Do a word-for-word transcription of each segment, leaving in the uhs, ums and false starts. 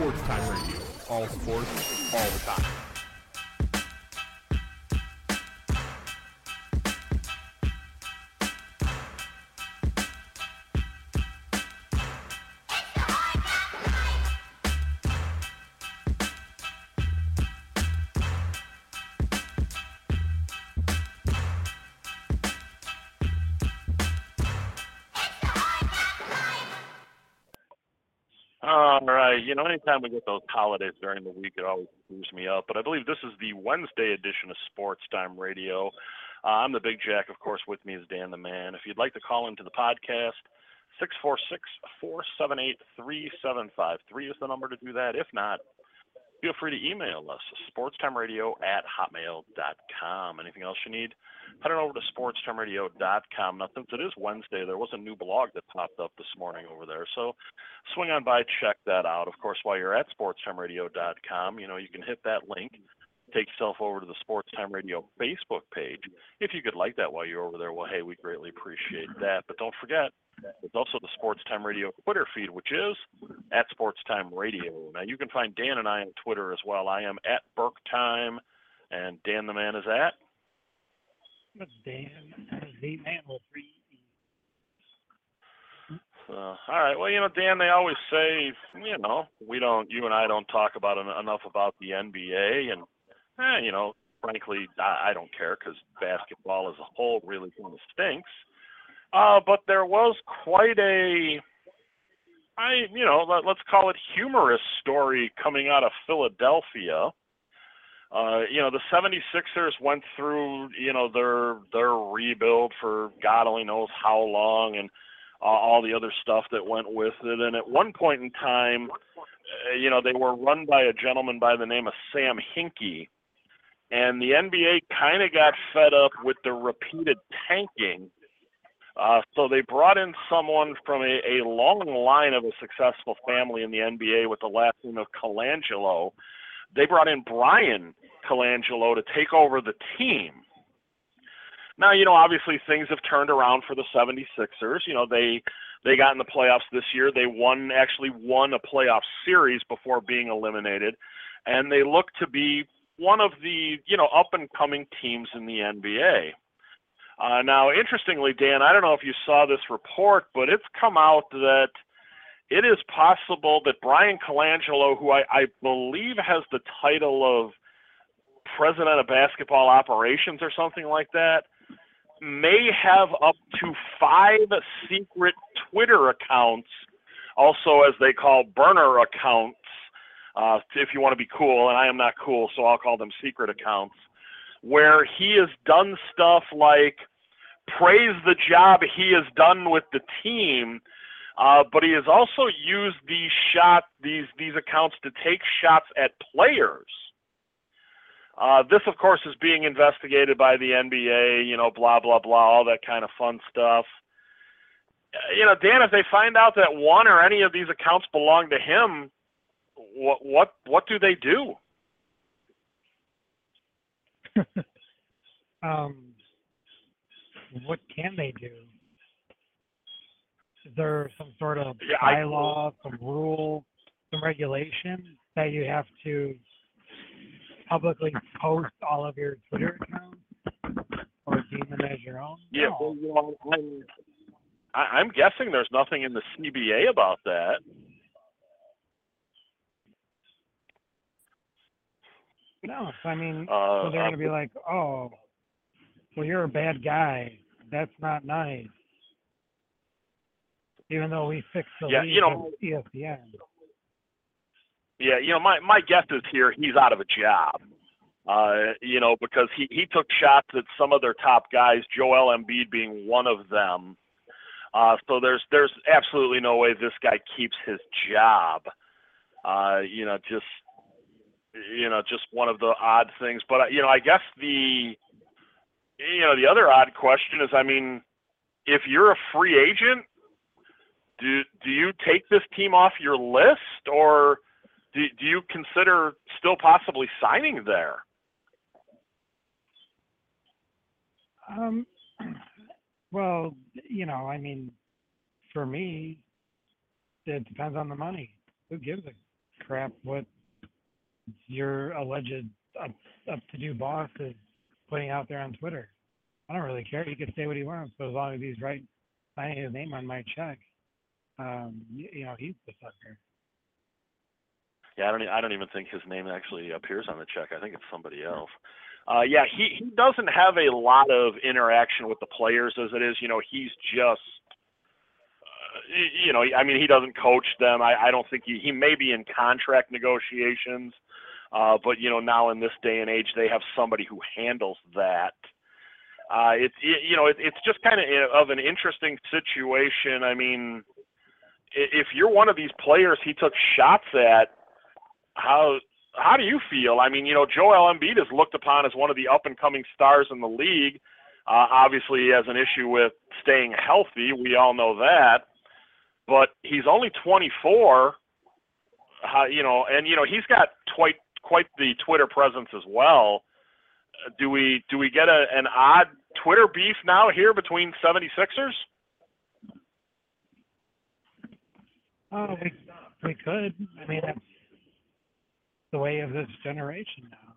Sports Time Radio. All sports, all the time. All right. You know, anytime we get those holidays during the week, it always screws me up. But I believe this is the Wednesday edition of Sports Time Radio. Uh, I'm the Big Jack. Of course, with me is Dan the Man. If you'd like to call into the podcast, six four six, four seven eight, three seven five three is the number to do that. If not, feel free to email us, sportstimeradio at hotmail dot com. Anything else you need, head on over to sportstimeradio dot com. Now, since it is Wednesday, there was a new blog that popped up this morning over there. So swing on by, check that out. Of course, while you're at sportstimeradio dot com, you know, you can hit that link, take yourself over to the Sports Time Radio Facebook page. If you could like that while you're over there, well, hey, we greatly appreciate that. But don't forget, there's also the Sports Time Radio Twitter feed, which is at Sports Time Radio. Now, you can find Dan and I on Twitter as well. I am at Burke Time, and Dan the Man is at? Dan, the man will three. Uh, all right. Well, you know, Dan, they always say, you know, we don't, you and I don't talk about en- enough about the N B A, and, eh, you know, frankly, I, I don't care because basketball as a whole really kind of stinks. Uh, but there was quite a, I, you know, let, let's call it humorous story coming out of Philadelphia. Uh, you know, the seventy-sixers went through, you know, their their rebuild for God only knows how long, and uh, all the other stuff that went with it. And at one point in time, uh, you know, they were run by a gentleman by the name of Sam Hinkie. And the N B A kind of got fed up with the repeated tanking. Uh, so they brought in someone from a, a long line of a successful family in the N B A with the last name of Colangelo. They brought in Brian Colangelo to take over the team. Now, you know, obviously things have turned around for the seventy-sixers. You know, they they got in the playoffs this year. They won, actually won a playoff series before being eliminated. And they look to be one of the, you know, up-and-coming teams in the N B A. Uh, now, interestingly, Dan, I don't know if you saw this report, but it's come out that it is possible that Brian Colangelo, who I, I believe has the title of President of Basketball Operations or something like that, may have up to five secret Twitter accounts, also as they call burner accounts, uh, if you want to be cool, and I am not cool, so I'll call them secret accounts, where he has done stuff like praise the job he has done with the team, uh, but he has also used these shot these these accounts to take shots at players. Uh, this, of course, is being investigated by the N B A, you know, blah, blah, blah, all that kind of fun stuff. Uh, you know, Dan, if they find out that one or any of these accounts belong to him, what what what do they do? um, what can they do? Is there some sort of Yeah, I- bylaw, some rule, some regulation that you have to publicly post all of your Twitter accounts or deem them as your own? Yeah, No. well, you know, I'm, I- I'm guessing there's nothing in the C B A about that. No, so I mean, Uh, so they're uh, going to be like, oh, well, you're a bad guy. That's not nice. Even though we fixed the Yeah, league you know- with E S P N. Yeah, you know, my, my guess is here he's out of a job. Uh, you know, because he, he took shots at some of their top guys, Joel Embiid being one of them. Uh, so there's there's absolutely no way this guy keeps his job. Uh, you know, just you know, just one of the odd things. But uh, you know, I guess the you know the other odd question is, I mean, if you're a free agent, do do you take this team off your list, or do do you consider still possibly signing there? Um, well, you know, I mean, for me, it depends on the money. Who gives a crap what your alleged up, up-to-do boss is putting out there on Twitter. I don't really care. He can say what he wants, but as long as he's right, signing his name on my check, um, you, you know, he's the sucker. Yeah, I don't. e- I don't even think his name actually appears on the check. I think it's somebody else. Uh, yeah, he he doesn't have a lot of interaction with the players as it is. You know, he's just, uh, y- you know, I mean, he doesn't coach them. I, I don't think he he may be in contract negotiations, uh, but you know, now in this day and age, they have somebody who handles that. Uh, it's it, you know, it, it's just kind of of an interesting situation. I mean, i- if you're one of these players he took shots at, how how do you feel? I mean, you know, Joel Embiid is looked upon as one of the up and coming stars in the league. Uh, obviously, he has an issue with staying healthy. We all know that, but he's only twenty-four. How, you know, and you know he's got quite quite the Twitter presence as well. Uh, Do we do we get a, an odd Twitter beef now here between seventy-sixers? Oh, we we could. I mean, that's the way of this generation now.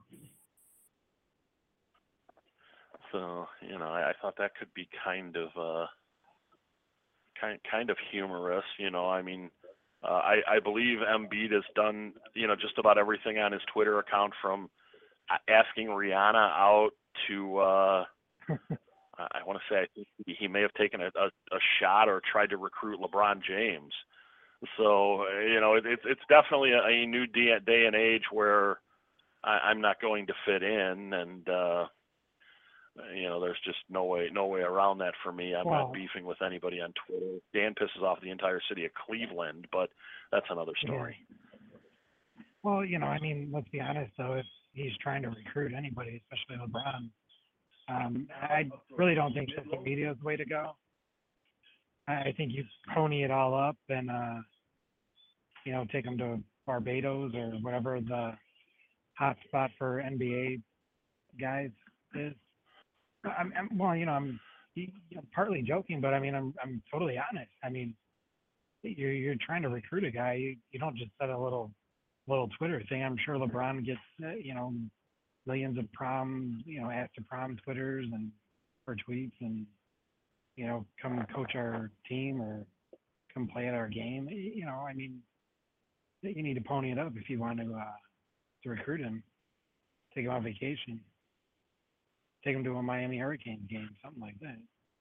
So, you know, I, I thought that could be kind of uh, kind kind of humorous. You know, I mean, uh, I I believe Embiid has done, you know, just about everything on his Twitter account, from a- asking Rihanna out to uh, I I want to say I think he he may have taken a, a, a shot or tried to recruit LeBron James. So, uh, you know, it, it's it's definitely a, a new day, day and age where I, I'm not going to fit in, and uh, you know, there's just no way no way around that for me. I'm Well, not beefing with anybody on Twitter. Dan pisses off the entire city of Cleveland, but that's another story. well, you know, I mean, let's be honest though. If he's trying to recruit anybody, especially LeBron, um, I really don't think social media is the way to go. I I think you pony it all up and, uh, you know, take them to Barbados or whatever the hot spot for N B A guys is. I'm, I'm well, you know, I'm you know, partly joking, but I mean, I'm I'm totally honest. I mean, you're you're trying to recruit a guy. You, you don't just set a little little Twitter thing. I'm sure LeBron gets uh, you know millions of prom you know asked to prom Twitters and or tweets and you know come coach our team or come play at our game. You know, I mean, you need to pony it up if you want to uh, to recruit him. Take him on vacation. Take him to a Miami Hurricanes game, something like that.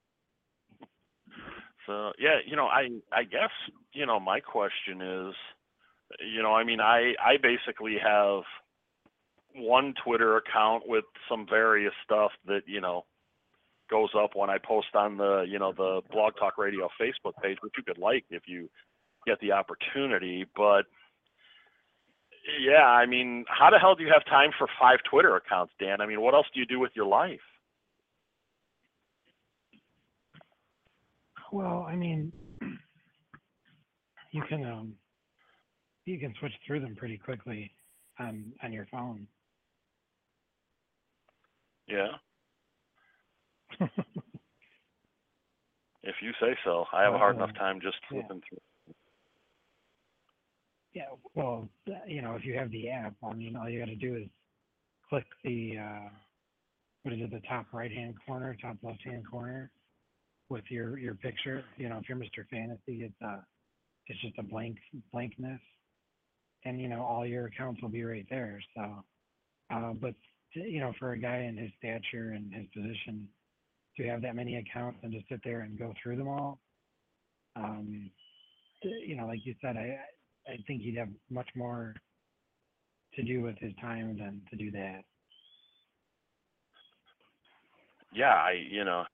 So yeah, you know, I I guess, you know, my question is, you know, I mean, I I basically have one Twitter account with some various stuff that, you know, goes up when I post on the, you know, the Blog Talk Radio Facebook page, which you could like if you get the opportunity. But yeah, I mean, how the hell do you have time for five Twitter accounts, Dan? I mean, what else do you do with your life? Well, I mean, you can um, you can switch through them pretty quickly on on your phone. Yeah, if you say so. I have a hard Well, enough time just yeah. flipping through. Yeah, well, you know, if you have the app, I mean, all you got to do is click the uh, what is it, the top right hand corner, top left hand corner, with your your picture. You know, if you're Mister Fantasy, it's uh, it's just a blank blankness, and you know, all your accounts will be right there. So, uh, but you know, for a guy in his stature and his position, to have that many accounts and just sit there and go through them all, um, you know, like you said, I I think he'd have much more to do with his time than to do that. Yeah, I you know,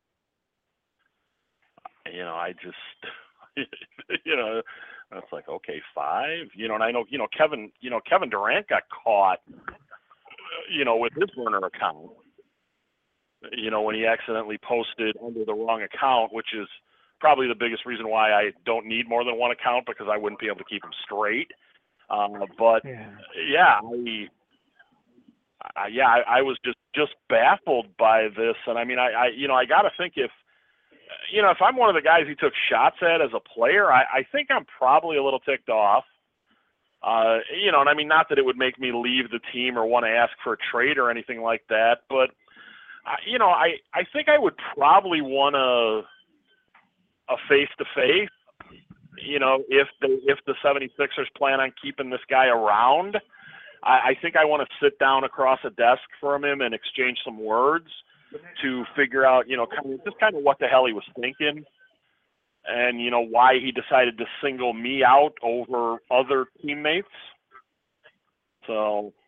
you know, I just you know, it's like, okay, five, you know, and I know, you know, Kevin, you know, Kevin Durant got caught, you know, with his burner account, you know, when he accidentally posted under the wrong account, which is probably the biggest reason why I don't need more than one account, because I wouldn't be able to keep them straight. Um, but Yeah. yeah, I, I yeah, I, I was just just baffled by this, and I mean, I, I you know, I got to think if, you know, if I'm one of the guys he took shots at as a player, I, I think I'm probably a little ticked off. Uh, you know, and I mean, not that it would make me leave the team or want to ask for a trade or anything like that, but, uh, you know, I, I think I would probably want a, a face-to-face, you know, if the, if the seventy-sixers plan on keeping this guy around. I, I think I want to sit down across a desk from him and exchange some words to figure out, you know, kind of, just kind of what the hell he was thinking. And, you know, why he decided to single me out over other teammates. So,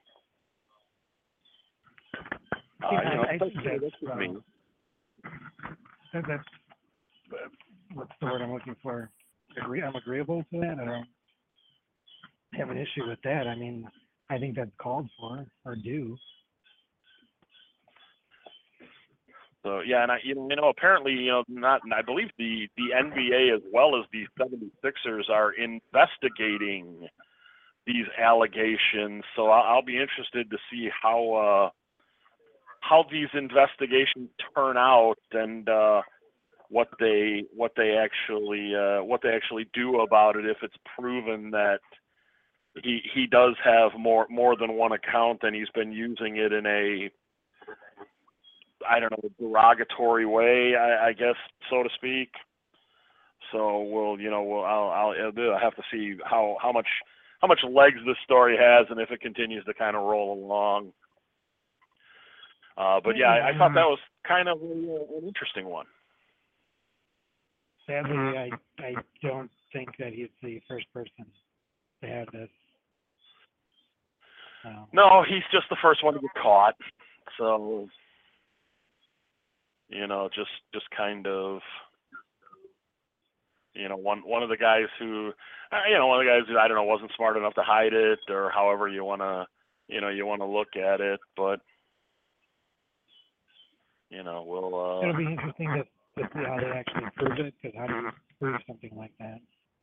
uh, Yeah, you know, I, I think that's, that's, that's uh, me. that, that's uh, what's the word I'm looking for? Agree, I'm agreeable to that. I don't have an issue with that. I mean, I think that's called for or due. So yeah, and I, you know, you know, apparently, you know, not, I believe the the N B A as well as the seventy-sixers are investigating these allegations. So I'll, I'll be interested to see how uh, how these investigations turn out and uh, what they what they actually uh, what they actually do about it if it's proven that he he does have more more than one account and he's been using it in a, I don't know, derogatory way, I, I guess, so to speak. So we'll, you know, we'll, I'll, I'll, I'll have to see how, how much, how much legs this story has, and if it continues to kind of roll along. Uh, but yeah, I, I thought that was kind of a, an interesting one. Sadly, I I don't think that he's the first person to have this. Um, No, he's just the first one to get caught. So, you know, just just kind of, you know, one one of the guys who, you know, one of the guys who, I don't know, wasn't smart enough to hide it, or however you want to, you know, you want to look at it. But, you know, we'll. Uh, it'll be interesting to, to see how they actually prove it, because how do you prove something like that?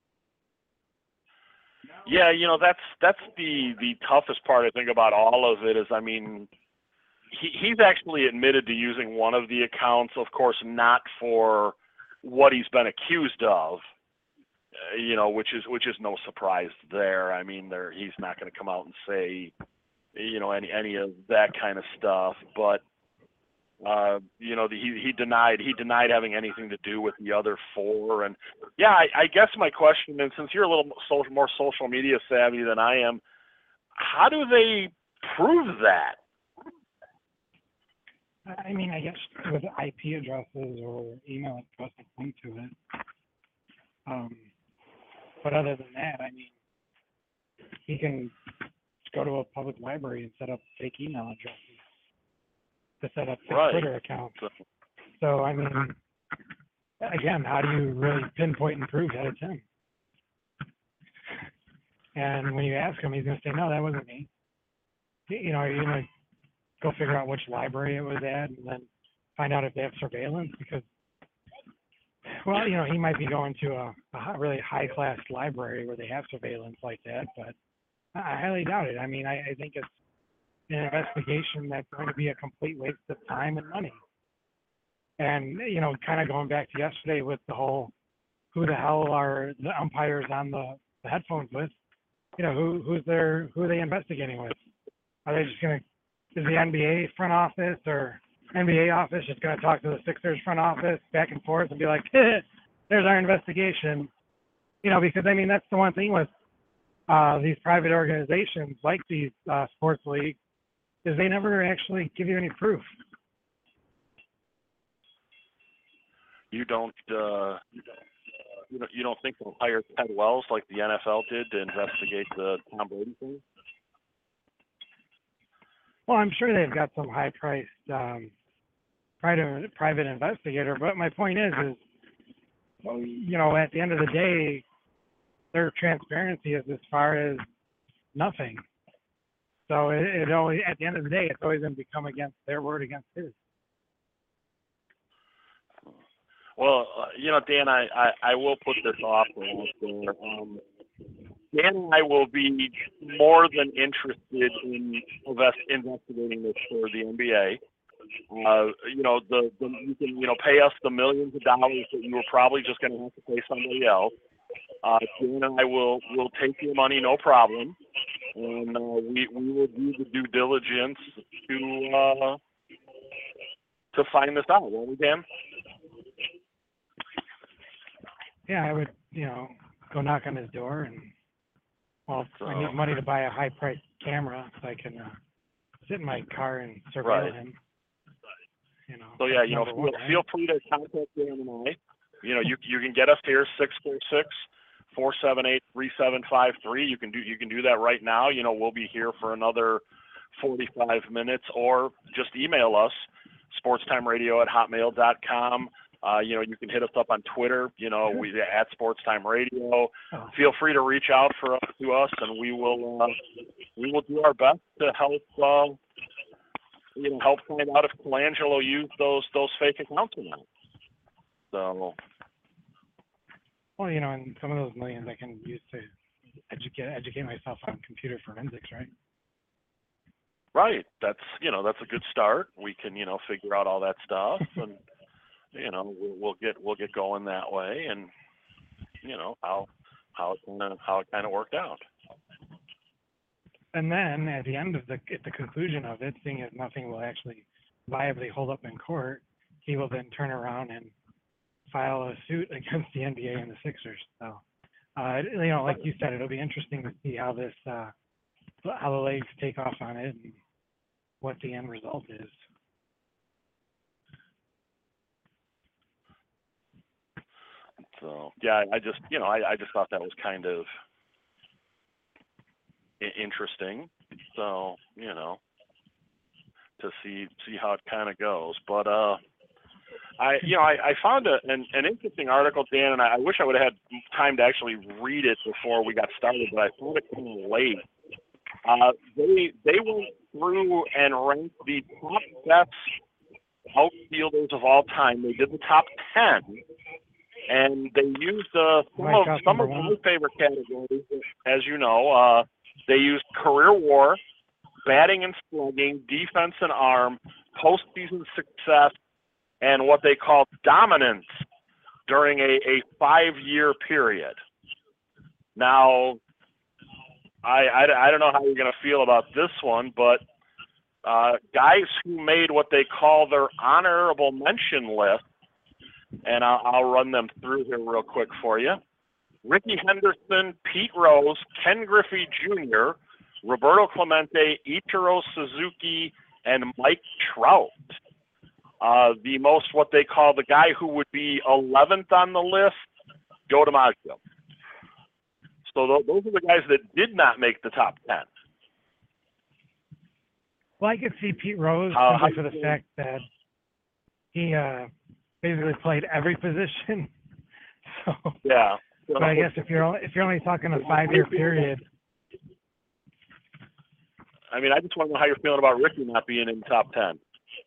Yeah, you know, that's that's the the toughest part, I think, about all of it is, I mean, he he's actually admitted to using one of the accounts, of course, not for what he's been accused of, uh, you know, which is which is no surprise there. I mean, there he's not going to come out and say, you know, any any of that kind of stuff, but. Uh, you know, the, he he denied he denied having anything to do with the other four, and yeah, I, I guess my question, and since you're a little social, more social media savvy than I am, how do they prove that? I mean, I guess with I P addresses or email addresses linked to it. Um, but other than that, I mean, he can go to a public library and set up fake email addresses to set up fake Right. Twitter accounts. So, So, I mean, again, how do you really pinpoint and prove that it's him? And when you ask him, he's going to say, no, that wasn't me. You know, you're going to go figure out which library it was at and then find out if they have surveillance because, well, you know, he might be going to a, a really high-class library where they have surveillance like that, but I highly doubt it. I mean, I, I think it's an investigation that's going to be a complete waste of time and money. And, you know, kind of going back to yesterday with the whole who the hell are the umpires on the, the headphones with, you know, who who's their, who are they investigating with? Are they just going to, is the N B A front office or N B A office just going to talk to the Sixers front office back and forth and be like, there's our investigation? You know, because, I mean, that's the one thing with uh, these private organizations like these uh, sports leagues, is they never actually give you any proof. you don't uh, you don't you don't think they'll hire Ted Wells like the N F L did to investigate the Tom Brady thing? Well, I'm sure they've got some high-priced um, private private investigator, but my point is, is well, you know, at the end of the day, their transparency is as far as nothing. So it, it always, at the end of the day, it's always going to become against their word against his. Well, uh, you know, Dan, I, I, I will put this off there. Um, Dan and I will be more than interested in invest, investigating this for the N B A. Uh, you know, the, the you can you know pay us the millions of dollars that you were probably just going to have to pay somebody else. Uh, Dan and I will will take your money, no problem, and uh, we we will do the due diligence to uh, to find this out, won't we, Dan? Yeah, I would, you know, go knock on his door and, well, So- I need money to buy a high-priced camera so I can uh, sit in my car and surveil Right. him. You know. So yeah, that's you know, number feel, one, right? feel free to contact Dan and I. You know, you you can get us here six four six, four seven eight, three seven five three. You can do you can do that right now. You know, we'll be here for another forty-five minutes, or just email us sportstimeradio at hotmail dot com. Uh, you know, you can hit us up on Twitter. You know, we at Sportstime Radio. Oh. Feel free to reach out for us to us, and we will uh, we will do our best to help. Uh, you know, help find out if Colangelo used those those fake accounts or not. So, Well, you know, and some of those millions I can use to educate educate myself on computer forensics, right? right, that's you know that's a good start. We can you know figure out all that stuff, and you know we'll, we'll get we'll get going that way, and you know how how it kind of how it kind of worked out. And then at the end of the at the conclusion of it, seeing as nothing will actually viably hold up in court, he will then turn around and file a suit against the N B A and the Sixers. So, uh, you know, like you said, it'll be interesting to see how this uh, how the leagues take off on it and what the end result is. So yeah, I just you know I, I just thought that was kind of interesting. So you know to see see how it kind of goes, but uh. I, you know, I, I found a, an, an interesting article, Dan, and I, I wish I would have had time to actually read it before we got started, but I found it kind of late. Uh, they they went through and ranked the top best outfielders of all time. They did the top ten, and they used uh, some My of top some number of one. my favorite categories. As you know, uh, they used career WAR, batting and slugging, defense and arm, postseason success, and what they call dominance during a, a five-year period. Now, I, I, I don't know how you're going to feel about this one, but uh, guys who made what they call their honorable mention list, and I'll, I'll run them through here real quick for you. Ricky Henderson, Pete Rose, Ken Griffey Junior, Roberto Clemente, Ichiro Suzuki, and Mike Trout. Uh, the most, what they call the guy who would be eleventh on the list, Joe DiMaggio. So th- those are the guys that did not make the top ten. Well, I could see Pete Rose Uh, simply for the fact that he uh, basically played every position. So, Yeah. So, but I guess if you're only, if you're only talking a five-year period, I mean, I just want to know how you're feeling about Ricky not being in the top ten.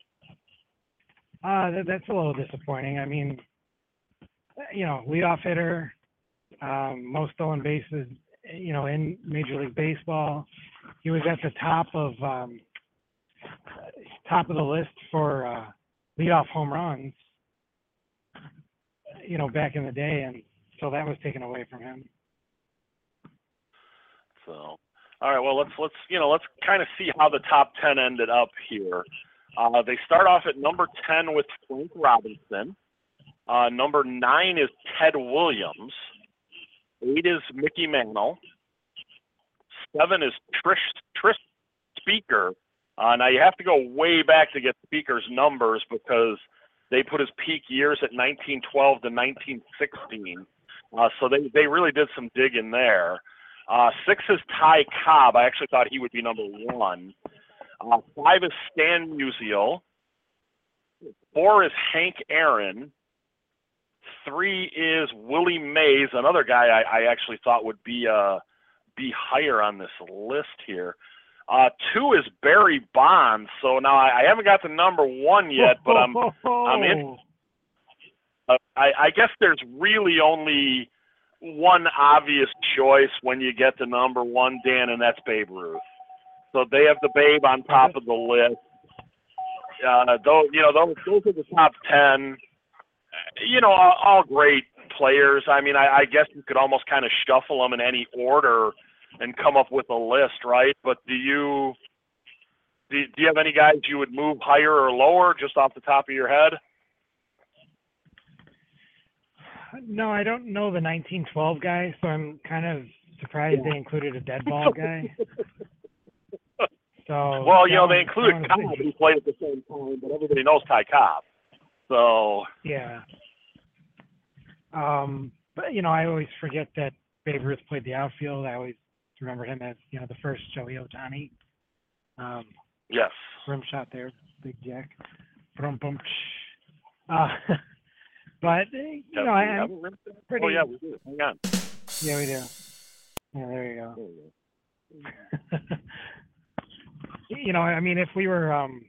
uh, that, that's a little disappointing. I mean, you know, leadoff hitter, um, most stolen bases, you know, in Major League Baseball. He was at the top of um, top of the list for uh, leadoff home runs, you know, back in the day, and so that was taken away from him. So, all right. Well, let's let's you know let's kind of see how the top ten ended up here. Uh, they start off at number ten with Frank Robinson. Uh, number nine is Ted Williams. Eight is Mickey Mantle. Seven is Trish Trish Speaker. Uh, now you have to go way back to get Speaker's numbers because they put his peak years at nineteen twelve to nineteen sixteen. Uh, so they, they really did some digging there. Uh, six is Ty Cobb. I actually thought he would be number one. Uh, five is Stan Musial. Four is Hank Aaron. Three is Willie Mays, another guy I, I actually thought would be uh, be higher on this list here. Uh, two is Barry Bonds. So now I, I haven't got the number one yet, but I'm I'm in. Uh, I, I guess there's really only one obvious choice when you get to number one, Dan, and that's Babe Ruth. So they have the Babe on top of the list. Uh, those, you know, those, those are the top ten. You know, all, all great players. I mean, I, I guess you could almost kind of shuffle them in any order and come up with a list, right? But do you do, do you have any guys you would move higher or lower just off the top of your head? No, I don't know the nineteen twelve guy, so I'm kind of surprised they included a dead ball guy. So Well, you know, that they one- included that Cobb, one's- who played at the same time, but everybody knows Ty Cobb. So, Yeah. Um, but you know, I always forget that Babe Ruth played the outfield. I always remember him as, you know, the first Joey Ohtani. Um, yes. rim shot there, Big Jack. Brum, bum, psh. Uh, but uh, you Yeah, know, I, we have I'm a rim shot? pretty. Oh, yeah, we do. Hang on. Yeah, we do. Yeah, there you go. There we go. You know, I mean, if we were um,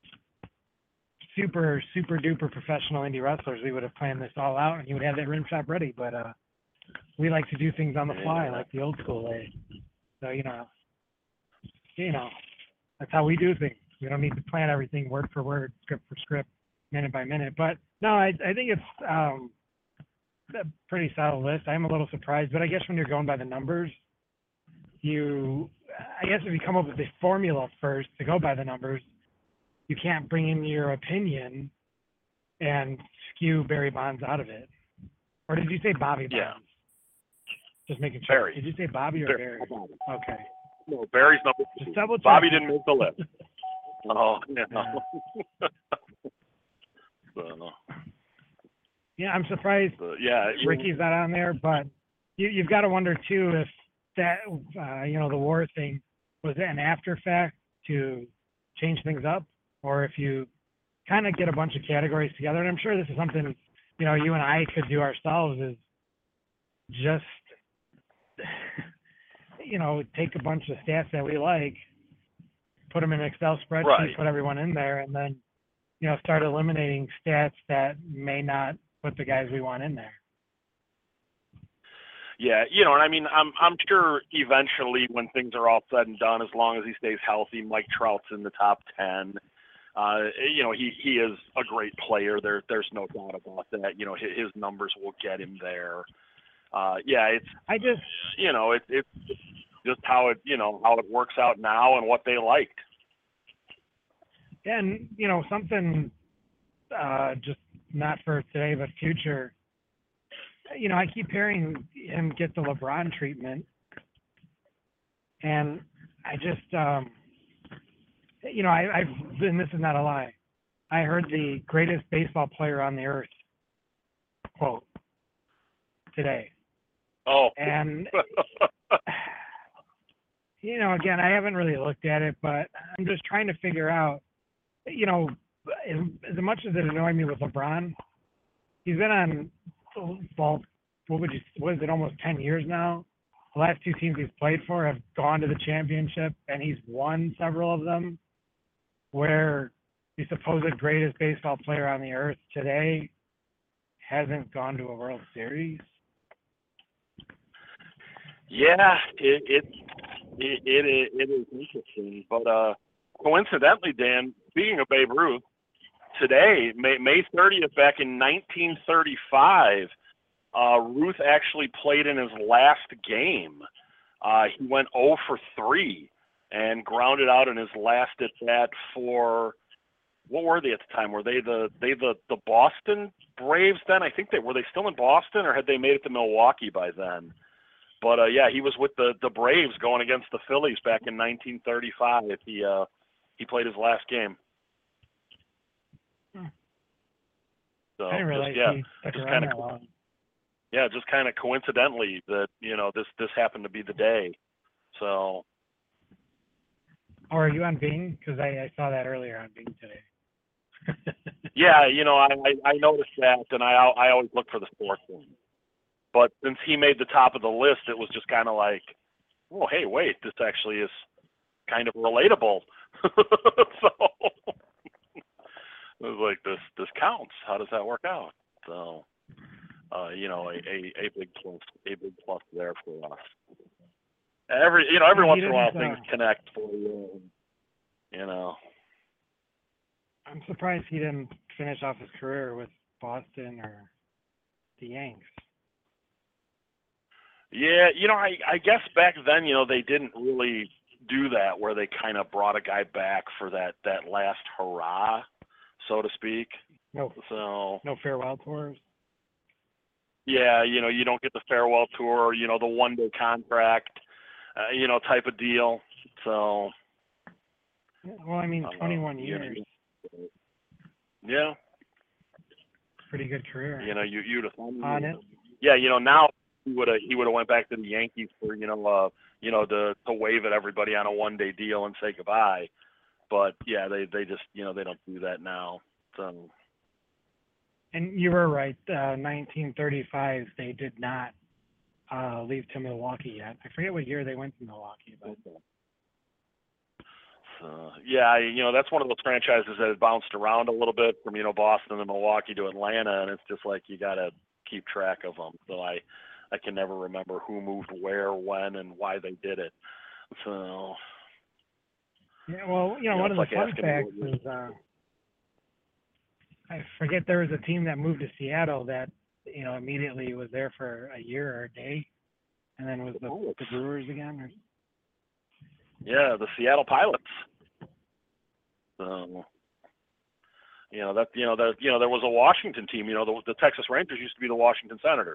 super, super duper professional indie wrestlers, we would have planned this all out, and you would have that rim shot ready. But uh, we like to do things on the fly, Yeah. like the old school way. So you know, you know, that's how we do things. We don't need to plan everything word for word, script for script, minute by minute. But no, I I think it's um, a pretty solid list. I'm a little surprised, but I guess when you're going by the numbers, you, I guess if you come up with a formula first to go by the numbers, you can't bring in your opinion and skew Barry Bonds out of it. Or did you say Bobby Bonds? Yeah. Just making sure. Barry. Did you say Bobby or Barry. Barry? Okay. No, Barry's number two. Just double check. Bobby didn't make the list. Oh, yeah. Yeah. so, Yeah, I'm surprised but yeah. Ricky's not on there, but you, you've got to wonder too if that, uh, you know, the war thing was an after fact to change things up, or if you kind of get a bunch of categories together. And I'm sure this is something, you know, you and I could do ourselves, is just, you know, take a bunch of stats that we like, put them in an Excel spreadsheet, Right. put everyone in there, and then, you know, start eliminating stats that may not put the guys we want in there. Yeah, you know, and I mean, I'm I'm sure eventually, when things are all said and done, as long as he stays healthy, Mike Trout's in the top ten. Uh, you know, he he is a great player. There there's no doubt about that. You know, his, his numbers will get him there. Uh, yeah, it's I just, you know, it, it's just how it you know how it works out now and what they liked. and, you know, something uh, just not for today, but future. You know, I keep hearing him get the LeBron treatment, and I just, um, you know, I, I've, and this is not a lie, I heard the greatest baseball player on the earth quote today. Oh, And, you know, again, I haven't really looked at it, but I'm just trying to figure out, you know, as, as much as it annoyed me with LeBron, he's been on, well, what would you, what is it, almost ten years now? The last two teams he's played for have gone to the championship, and he's won several of them, where the supposed greatest baseball player on the earth today hasn't gone to a World Series. yeah, it it it it, it is interesting, but uh, coincidentally, Dan, speaking of Babe Ruth, today, May May thirtieth, back in nineteen thirty-five, uh, Ruth actually played in his last game. Uh, he went oh for three and grounded out in his last at bat for, what were they at the time? Were they the they the, the Boston Braves then? I think they were they still in Boston, or had they made it to Milwaukee by then? But uh, yeah, he was with the, the Braves going against the Phillies back in nineteen thirty-five. He uh, he played his last game. So I didn't realize just, yeah, he stuck just around kind that of long. yeah, just kind of coincidentally that you know this this happened to be the day. So Oh, are you on Bing? Because I, I saw that earlier on Bing today. yeah, you know I, I I noticed that, and I I always look for the sports one. But since he made the top of the list, it was just kind of like, oh hey, wait, this actually is kind of relatable. So it was like this this counts. How does that work out? So. Uh, you know, a, a, a big plus, a big plus there for us. Every, you know, every Yeah, once he in a while didn't, things uh, connect for you. You know. I'm surprised he didn't finish off his career with Boston or the Yanks. Yeah, you know, I, I guess back then, you know, they didn't really do that where they kind of brought a guy back for that, that last hurrah, so to speak. No, So, no farewell tours. yeah, you know, you don't get the farewell tour, you know, the one-day contract, uh, you know, type of deal. So, Yeah, well, I mean, uh, twenty-one you know, years, yeah, pretty good career. you know, you you'd have On it. yeah, you know, now he would have he would have went back to the Yankees for you know, uh, you know, to to wave at everybody on a one-day deal and say goodbye. But yeah, they they just you know they don't do that now. So. And you were right. Uh, nineteen thirty-five, they did not uh, leave to Milwaukee yet. I forget what year they went to Milwaukee, but So, yeah, I- you know, that's one of those franchises that had bounced around a little bit from, you know, Boston to Milwaukee to Atlanta, and it's just like you got to keep track of them. So I, I can never remember who moved where, when, and why they did it. So, yeah. Well, you know, you know, one it's of the like fun asking me facts what is uh, I forget there was a team that moved to Seattle that you know immediately was there for a year or a day, and then was the, Oh. the Brewers again. Or... Yeah, the Seattle Pilots. So, you know that you know that you know there was a Washington team. You know the the Texas Rangers used to be the Washington Senators.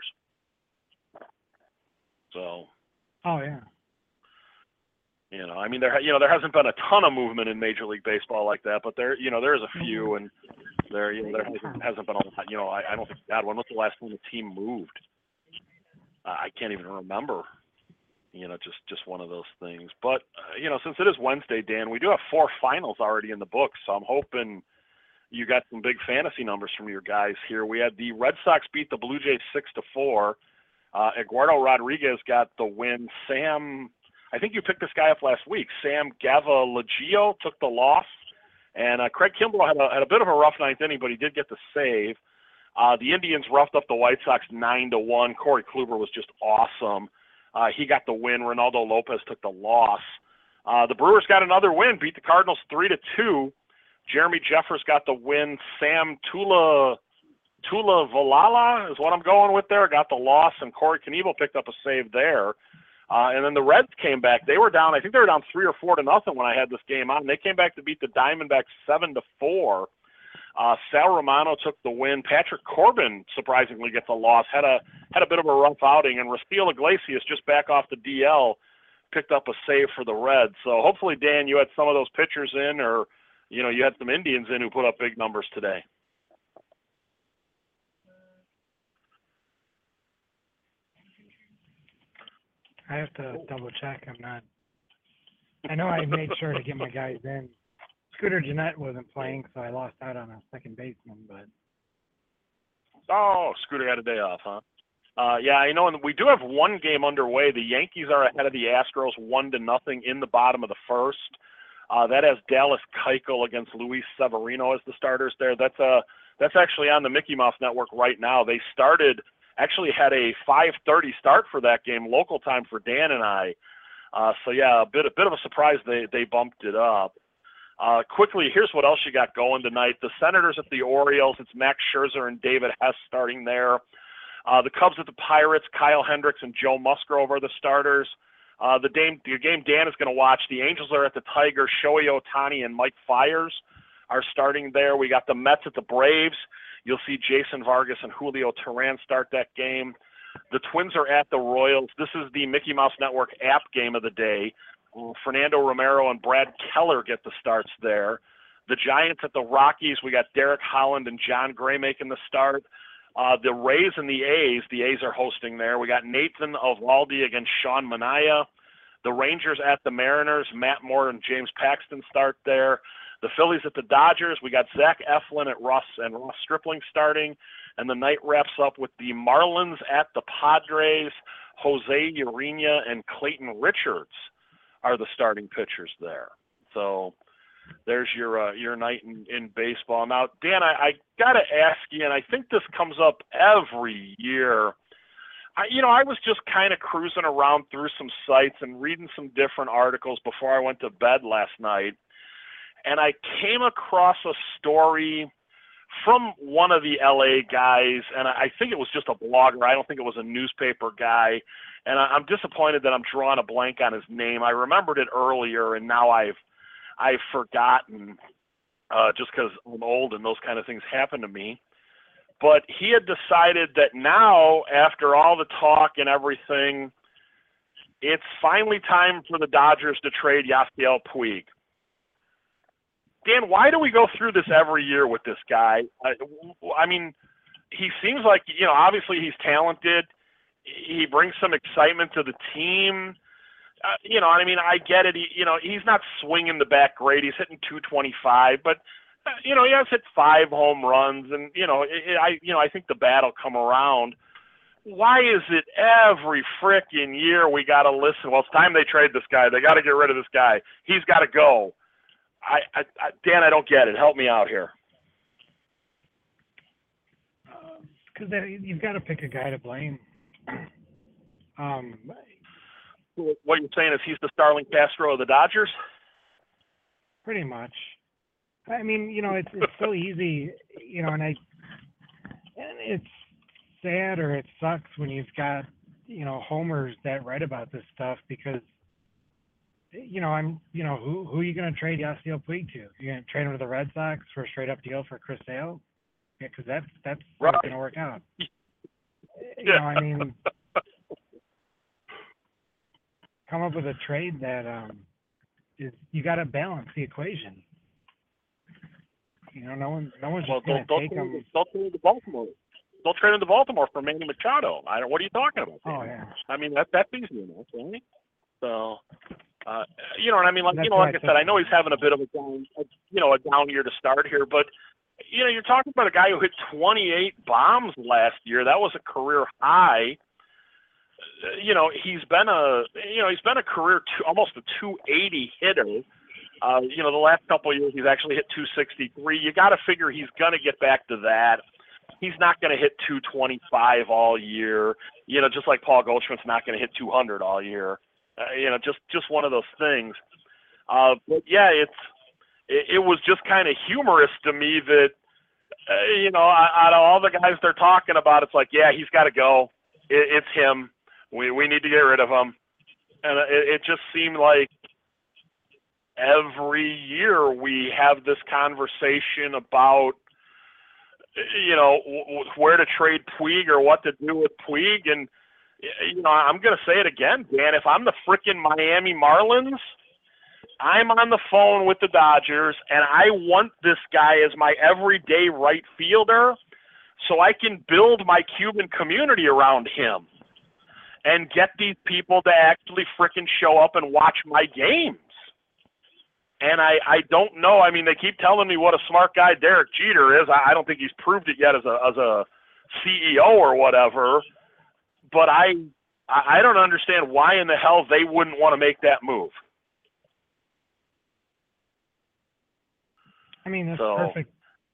So. Oh yeah. You know, I mean, there you know there hasn't been a ton of movement in Major League Baseball like that, but there you know there is a few, and there you know there hasn't, hasn't been a lot. You know, I, I don't think God, when was the last time the team moved? Uh, I can't even remember. You know, just just one of those things. But uh, you know, since it is Wednesday, Dan, we do have four finals already in the books, so I'm hoping you got some big fantasy numbers from your guys here. We had the Red Sox beat the Blue Jays six to four. Uh, Eduardo Rodriguez got the win. Sam. I think you picked this guy up last week. Sam Gavaloggio took the loss, and uh, Craig Kimbrell had a, had a bit of a rough ninth inning, but he did get the save. Uh, the Indians roughed up the White Sox nine to one. Corey Kluber was just awesome. Uh, he got the win. Ronaldo Lopez took the loss. Uh, the Brewers got another win, beat the Cardinals three to two. Jeremy Jeffers got the win. Sam Tula Tula Valala is what I'm going with there. Got the loss, and Corey Knebel picked up a save there. Uh, and then the Reds came back. They were down. I think they were down three or four to nothing when I had this game on. They came back to beat the Diamondbacks seven to four. Uh, Sal Romano took the win. Patrick Corbin surprisingly gets a loss. Had a had a bit of a rough outing. And Rafael Iglesias just back off the D L picked up a save for the Reds. So hopefully, Dan, you had some of those pitchers in, or you know, you had some Indians in who put up big numbers today. I have to double check. I'm not. I know I made sure to get my guys in. Scooter Gennett wasn't playing, so I lost out on a second baseman. But Oh, Scooter had a day off, huh? Uh, yeah, I know. And we do have one game underway. The Yankees are ahead of the Astros, one to nothing in the bottom of the first. Uh, that has Dallas Keuchel against Luis Severino as the starters there. That's uh that's actually on the Mickey Mouse Network right now. They started. Actually had a five thirty start for that game, local time for Dan and I. Uh, so yeah, a bit a bit of a surprise they they bumped it up. Uh, quickly, here's what else you got going tonight. The Senators at the Orioles. It's Max Scherzer and David Hess starting there. Uh, the Cubs at the Pirates. Kyle Hendricks and Joe Musgrove are the starters. Uh, the, game, the game Dan is going to watch. The Angels are at the Tigers. Shohei Ohtani and Mike Fiers are starting there. We got the Mets at the Braves. You'll see Jason Vargas and Julio Teheran start that game. The Twins are at the Royals. This is the Mickey Mouse Network app game of the day. Fernando Romero and Brad Keller get the starts there. The Giants at the Rockies. We got Derek Holland and John Gray making the start. Uh, the Rays and the A's. The A's are hosting there. We got Nathan Eovaldi against Sean Manaea. The Rangers at the Mariners. Matt Moore and James Paxton start there. The Phillies at the Dodgers. We got Zach Eflin at Ross and Ross Stripling starting. And the night wraps up with the Marlins at the Padres. Jose Urena and Clayton Richards are the starting pitchers there. So there's your uh, your night in, in baseball. Now, Dan, I, I got to ask you, and I think this comes up every year. I, you know, I was just kind of cruising around through some sites and reading some different articles before I went to bed last night. And I came across a story from one of the L A guys, and I think it was just a blogger. I don't think it was a newspaper guy. and I, I'm disappointed that I'm drawing a blank on his name. I remembered it earlier, and now I've I've forgotten uh, just because I'm old and those kind of things happen to me. But he had decided that now, after all the talk and everything, it's finally time for the Dodgers to trade Yasiel Puig. Dan, why do we go through this every year with this guy? I, I mean, he seems like, you know, obviously he's talented. He brings some excitement to the team. Uh, you know, I mean, I get it. He, you know, he's not swinging the bat great. He's hitting two twenty-five, but uh, you know, he has hit five home runs, and you know, it, I, you know, I think the bat will come around. Why is it every frickin' year we got to listen? Well, it's time they trade this guy. They got to get rid of this guy. He's got to go. I, I, I, Dan, I don't get it. Help me out here. Because uh, you've got to pick a guy to blame. Um, what you're saying is he's the Starling Castro of the Dodgers? Pretty much. I mean, you know, it's it's so easy, you know, and I, and it's sad or it sucks when you've got, you know, homers that write about this stuff because, you know, I'm, you know, who who are you going to trade Yasiel Puig to? You're going to trade him to the Red Sox for a straight up deal for Chris Sale? Yeah, because that's that's right. not going to work out. You know, I mean, come up with a trade that um is you got to balance the equation. You know, no one, no one's well, just going to take don't, them. Don't trade him to Baltimore. Don't trade him to Baltimore for Manny Machado. I don't. What are you talking about? Oh yeah. I mean, that that's easy enough, right? So, uh, you know what I mean? Like, That's you know, like right. I said, I know he's having a bit of a down, a, you know, a down year to start here, but you know, you're talking about a guy who hit twenty-eight bombs last year. That was a career high. You know, he's been a, you know, he's been a career two, almost a two eighty hitter. Uh, you know, the last couple of years he's actually hit two sixty-three. You got to figure he's going to get back to that. He's not going to hit two twenty-five all year. You know, just like Paul Goldschmidt's not going to hit two hundred all year. Uh, you know, just just one of those things. Uh, but yeah, it's it, it was just kind of humorous to me that uh, you know, out of all the guys they're talking about, it's like, yeah, he's got to go. It, it's him. We we need to get rid of him. And it, it just seemed like every year we have this conversation about, you know, w- where to trade Puig or what to do with Puig. And, you know, I'm going to say it again, Dan, if I'm the frickin' Miami Marlins, I'm on the phone with the Dodgers, and I want this guy as my everyday right fielder so I can build my Cuban community around him and get these people to actually frickin' show up and watch my games. And I, I don't know. I mean, they keep telling me what a smart guy Derek Jeter is. I, I don't think he's proved it yet as a as a C E O or whatever. But I I don't understand why in the hell they wouldn't want to make that move. I mean, that's So, perfect.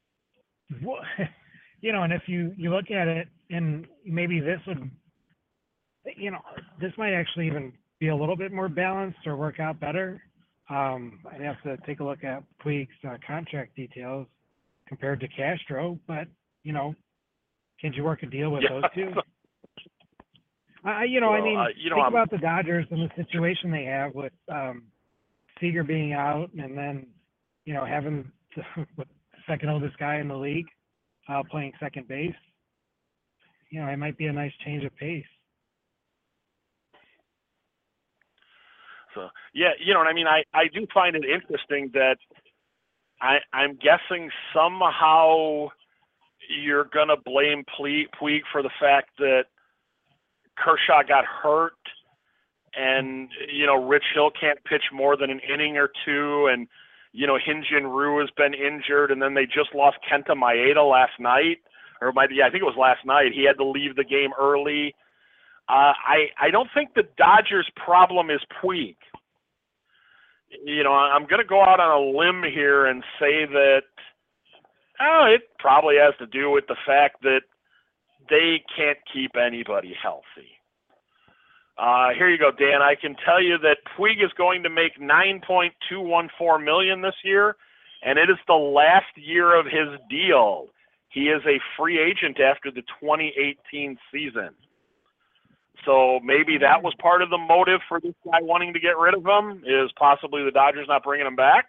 You know, and if you, you look at it, and maybe this would, you know, this might actually even be a little bit more balanced or work out better. Um, I'd have to take a look at Puig's uh, contract details compared to Castro, but, you know, can't you work a deal with yeah. those two? Uh, you know, well, I mean, uh, you know, think I'm, about the Dodgers and the situation they have with um, Seager being out and then, you know, having the second oldest guy in the league uh, playing second base. You know, it might be a nice change of pace. So, yeah, you know what I mean? I, I do find it interesting that I, I'm guessing somehow you're going to blame Puig for the fact that Kershaw got hurt and, you know, Rich Hill can't pitch more than an inning or two, and, you know, Hyun-Jin Ryu has been injured, and then they just lost Kenta Maeda last night, or might, yeah, I think it was last night. He had to leave the game early. Uh, I, I don't think the Dodgers' problem is Puig. You know, I'm going to go out on a limb here and say that oh, it probably has to do with the fact that they can't keep anybody healthy. Uh, here you go, Dan. I can tell you that Puig is going to make nine point two one four million dollars this year, and it is the last year of his deal. He is a free agent after the twenty eighteen season. So maybe that was part of the motive for this guy wanting to get rid of him, is possibly the Dodgers not bringing him back.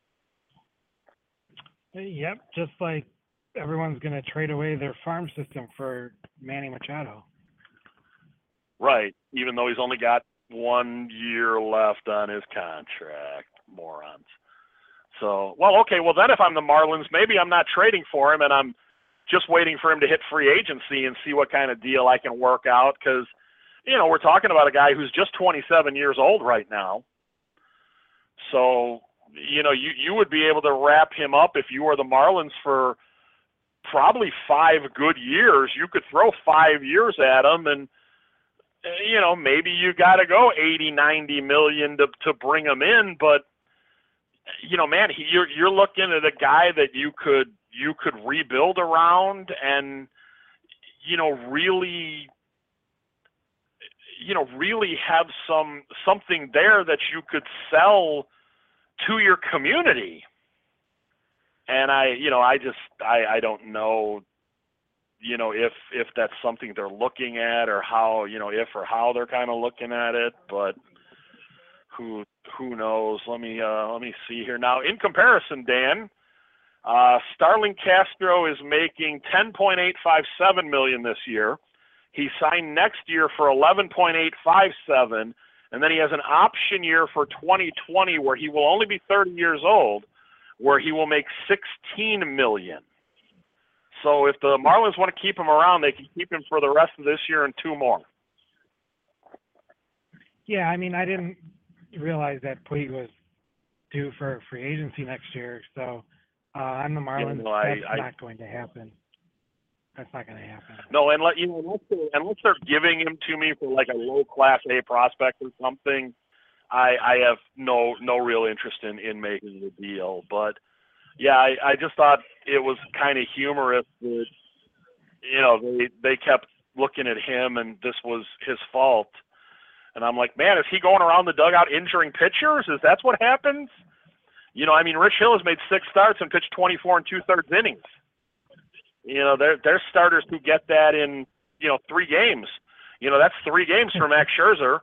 Yep, just like everyone's going to trade away their farm system for Manny Machado. Right, even though he's only got one year left on his contract. Morons. So, well, okay, well then if I'm the Marlins, maybe I'm not trading for him and I'm just waiting for him to hit free agency and see what kind of deal I can work out, because, you know, we're talking about a guy who's just twenty-seven years old right now. So, you know, you, you would be able to wrap him up if you were the Marlins for probably five good years. You could throw five years at him and, you know, maybe you got to go eighty, ninety million to, to bring him in. But, you know, man, he, you're, you're looking at a guy that you could, you could rebuild around and, you know, really, you know, really have some, something there that you could sell to your community. And I, you know, I just, I, I don't know, you know, if, if that's something they're looking at or how, you know, if or how they're kind of looking at it, but who, who knows? Let me, uh, let me see here now. In comparison, Dan, uh, Starling Castro is making ten point eight five seven million this year. He signed next year for eleven point eight five seven, and then he has an option year for twenty twenty where he will only be thirty years old, where he will make sixteen million. So if the Marlins want to keep him around, they can keep him for the rest of this year and two more. Yeah, I mean, I didn't realize that Puig was due for free agency next year. So uh, I'm the Marlins. Yeah, no, I, That's I, not going to happen. That's not going to happen. No, and let you know, unless they're, unless they're giving him to me for like a low class A prospect or something, I, I have no no real interest in, in making the deal. But yeah, I, I just thought it was kind of humorous that, you know, they they kept looking at him and this was his fault. And I'm like, man, is he going around the dugout injuring pitchers? Is that what happens? You know, I mean, Rich Hill has made six starts and pitched twenty-four and two-thirds innings. You know, there there's starters who get that in, you know, three games. You know, that's three games for Max Scherzer.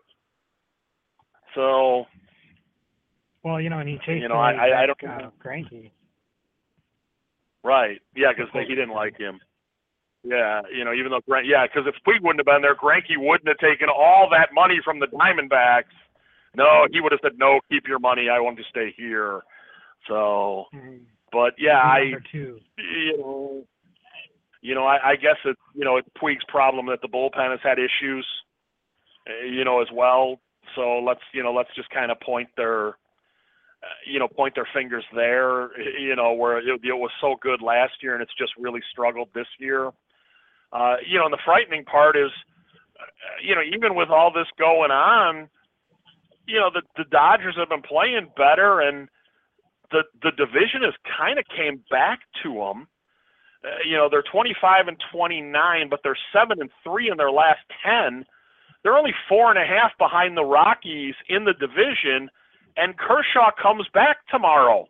So, well, you know, and he chased you know, I, I, I don't uh, Greinke. Right. Yeah, because he didn't like him. Yeah, you know, even though Grant, yeah, because if Puig wouldn't have been there, Greinke wouldn't have taken all that money from the Diamondbacks. No, he would have said, no, keep your money. I want to stay here. So, mm-hmm. But yeah, I, two. you know, you know, I, I guess it's, you know, it's Puig's problem that the bullpen has had issues, you know, as well. So let's, you know, let's just kind of point their, uh, you know, point their fingers there, you know, where it, it was so good last year and it's just really struggled this year. Uh, you know, and the frightening part is, uh, you know, even with all this going on, you know, the, the Dodgers have been playing better and the, the division has kind of came back to them. Uh, you know, they're twenty-five and twenty-nine, but they're seven and three in their last ten. They're only four and a half behind the Rockies in the division, and Kershaw comes back tomorrow.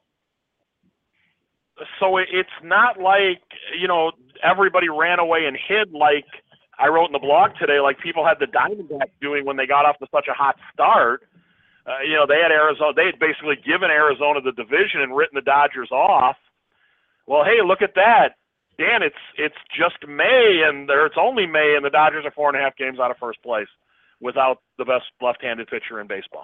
So it's not like, you know, everybody ran away and hid like I wrote in the blog today, like people had the Diamondbacks doing when they got off to such a hot start. Uh, you know, they had Arizona, they had basically given Arizona the division and written the Dodgers off. Well, hey, look at that. Dan, it's it's just May, and there, it's only May, and the Dodgers are four and a half games out of first place without the best left-handed pitcher in baseball.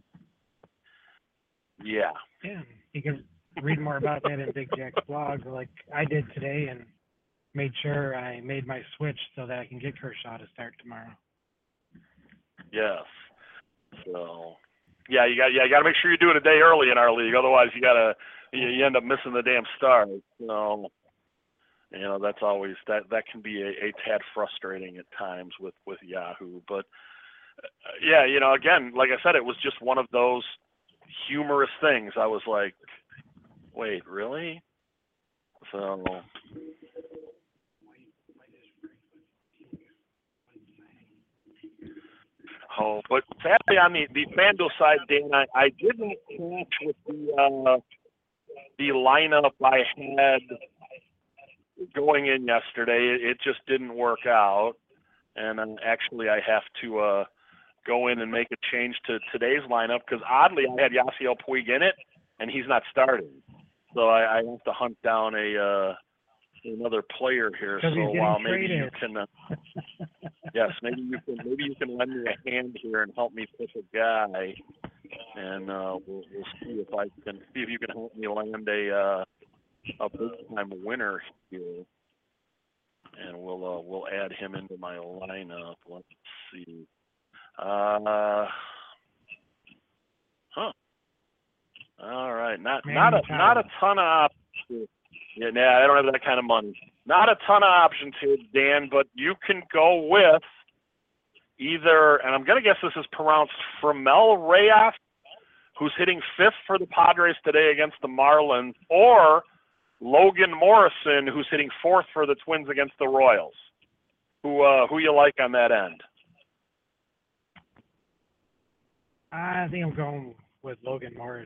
Yeah. Yeah, you can read more about that in Big Jack's blog, like I did today, and made sure I made my switch so that I can get Kershaw to start tomorrow. Yes. So, yeah, you got yeah, you got to make sure you do it a day early in our league. Otherwise, you got to you, you end up missing the damn start. So, you know, that's always that that can be a, a tad frustrating at times with with Yahoo. But uh, yeah, you know, again, like I said, it was just one of those humorous things. I was like, wait, really? So. Oh, but sadly on the, the FanDuel side, Dan, I, I didn't catch with the uh, the lineup I had going in yesterday. It, it just didn't work out. and then actually I have to uh, go in and make a change to today's lineup because oddly I had Yasiel Puig in it, and he's not starting. So I, I have to hunt down a uh, another player here. So while maybe you can, uh, yes, maybe you can maybe you can lend me a hand here and help me pick a guy, and uh, we'll, we'll see if I can see if you can help me land a uh, a big time winner here, and we'll uh, we'll add him into my lineup. Let's see. Uh, huh. All right. Not Manny not a Machado. not a ton of options. Yeah, nah, I don't have that kind of money. Not a ton of options here, Dan, but you can go with either, and I'm going to guess this is pronounced Fremel Reyes, who's hitting fifth for the Padres today against the Marlins, or Logan Morrison, who's hitting fourth for the Twins against the Royals. Who uh, who you like on that end? I think I'm going with Logan Morrison.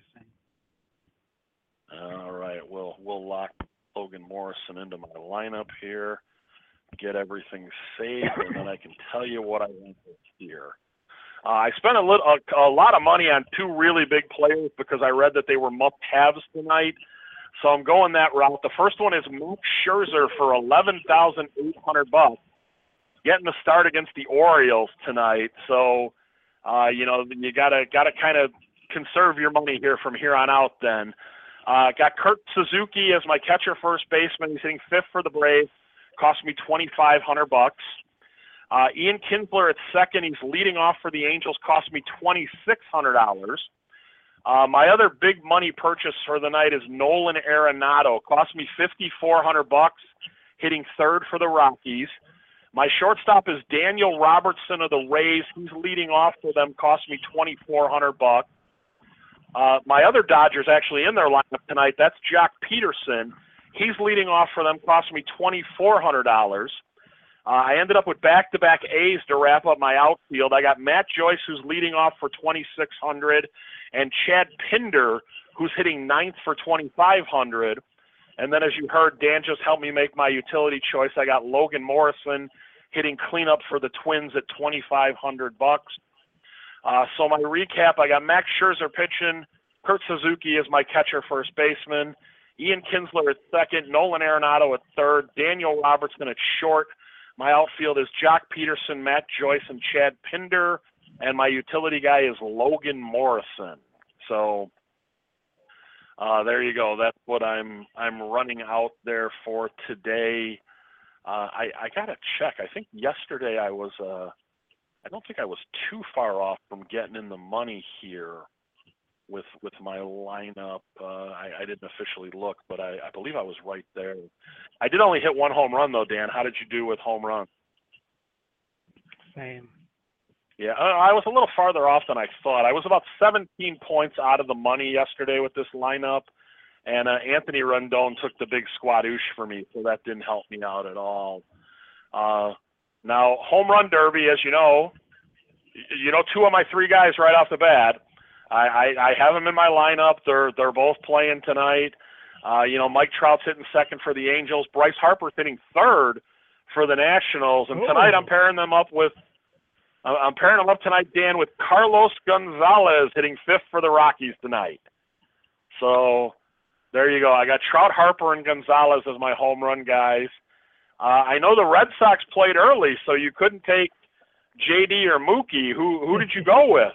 All right, we'll we'll lock Logan Morrison into my lineup here, get everything saved, and then I can tell you what I want this year. Uh, I spent a little a, a lot of money on two really big players because I read that they were must-haves tonight. So I'm going that route. The first one is Max Scherzer for eleven thousand eight hundred bucks, getting the start against the Orioles tonight. So, uh, you know, you gotta gotta kind of conserve your money here from here on out. Then, uh, got Kurt Suzuki as my catcher, first baseman. He's hitting fifth for the Braves. Cost me twenty-five hundred bucks. Uh, Ian Kinsler at second. He's leading off for the Angels. Cost me twenty-six hundred dollars. Uh, my other big money purchase for the night is Nolan Arenado. Cost me fifty-four hundred bucks, hitting third for the Rockies. My shortstop is Daniel Robertson of the Rays. He's leading off for them. Cost me twenty-four hundred bucks. Uh, my other Dodgers actually in their lineup tonight. That's Jock Peterson. He's leading off for them. Cost me twenty-four hundred dollars. Uh, I ended up with back-to-back A's to wrap up my outfield. I got Matt Joyce, who's leading off for twenty-six hundred dollars, and Chad Pinder, who's hitting ninth for twenty-five hundred dollars. And then, as you heard, Dan just helped me make my utility choice. I got Logan Morrison hitting cleanup for the Twins at twenty-five hundred bucks. Uh, so my recap: I got Max Scherzer pitching, Kurt Suzuki as my catcher, first baseman, Ian Kinsler at second, Nolan Arenado at third, Daniel Robertson at short. My outfield is Jock Peterson, Matt Joyce, and Chad Pinder, and my utility guy is Logan Morrison. So uh, there you go. That's what I'm I'm running out there for today. Uh, I I gotta check. I think yesterday I was uh, I don't think I was too far off from getting in the money here with with my lineup. Uh, I, I didn't officially look, but I, I believe I was right there. I did only hit one home run, though, Dan. How did you do with home runs? Same. Yeah, I was a little farther off than I thought. I was about seventeen points out of the money yesterday with this lineup, and uh, Anthony Rendon took the big squadoosh for me, so that didn't help me out at all. Uh, now, home run derby, as you know, you know two of my three guys right off the bat. I, I, I have them in my lineup. They're they're both playing tonight. Uh, you know, Mike Trout's hitting second for the Angels. Bryce Harper's hitting third for the Nationals. And tonight I'm pairing them up with I'm pairing them up tonight, Dan, with Carlos Gonzalez hitting fifth for the Rockies tonight. So there you go. I got Trout, Harper, and Gonzalez as my home run guys. Uh, I know the Red Sox played early, so you couldn't take J D or Mookie. Who who did you go with?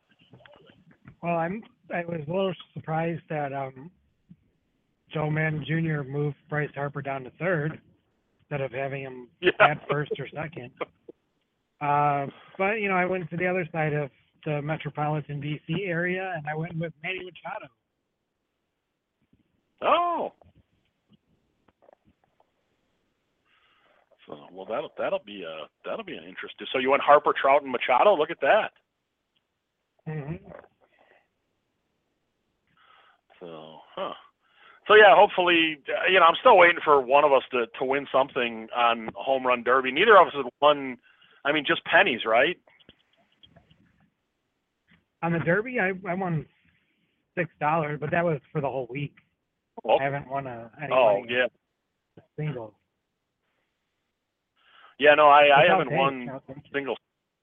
Well, I'm. I was a little surprised that um, Joe Madden Junior moved Bryce Harper down to third instead of having him Yeah. at first or second. Uh, but you know, I went to the other side of the metropolitan D C area, and I went with Manny Machado. Oh. So well, that'll that'll be a that'll be an interesting. So you went Harper, Trout, and Machado. Look at that. Mm-hmm. So, huh. So, yeah, hopefully, uh, you know, I'm still waiting for one of us to, to win something on Home Run Derby. Neither of us has won, I mean, just pennies, right? On the Derby, I, I won six dollars, but that was for the whole week. Oh, I haven't won a any oh money yeah. a single. Yeah, no, I, I Which I'll haven't take, won I'll take it. single.